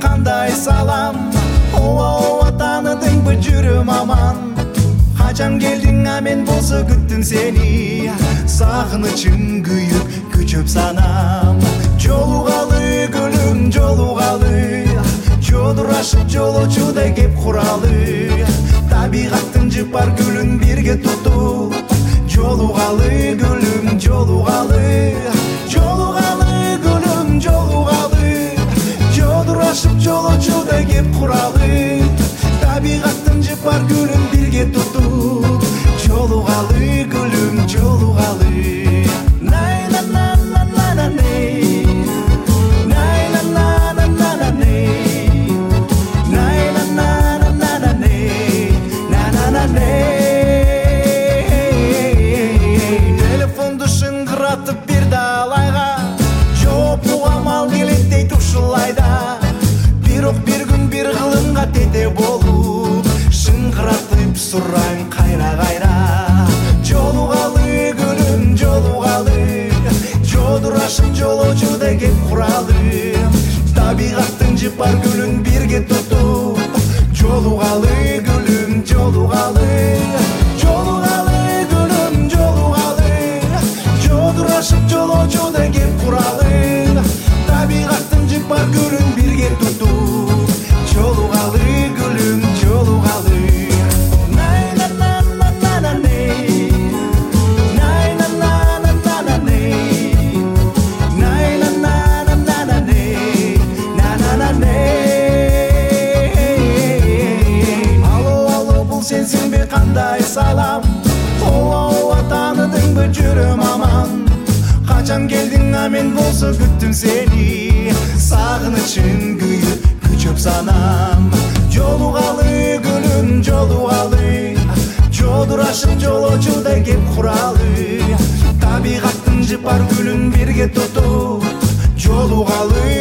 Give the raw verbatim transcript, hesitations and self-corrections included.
кандай салам, ооба ооба таныдыңбы жүрөм аман. Качан келдиң а мен болсо күттүм сени, сагынычым күйүп күчөп санам. Жолугалы гүлүм жолугалы, жодурашып жолочудай кеп куралы. Табигаттын жыпар гүлүн бирге тутуп, жолугалы гүлүм жолугалы, жолугалы гүлүм жолугалы, жодурашып жолочудай кеп куралы. Табигаттын жыпар гүлүн бирге тутуп, жолугалы гүлүм жолугалы. Телефонду шыңгыратып бир далайга, жооп угамал келеттей тушулайда. Бирок бир күн бир кылымга тете болуп, шыңгыратып сурайм кайра кайра. Жолугалы гүлүм жолугалы, жодурашып жолочудай кеп куралы. Табигаттын жыпар гүлүн бирге тутуп, жолугалы гүлүм жолугалы, жолугалы гүлүм жолугалы, жодурашып жолочудай кеп куралы. Табигаттын жыпар гүлүн бирге тутуп, жолугалы гүлүм жолугалы. Сенсинби кандай салам, ооба ооба таныдыңбы жүрөм аман. Качан келдиң а мен болсо күттүм сени, сагынычым күйүп күчөп санам. Жолугалы гүлүм жолугалы, жодурашып жолочудай кеп куралы. Табигаттын жыпар гүлүн бирге тутуп, жолугалы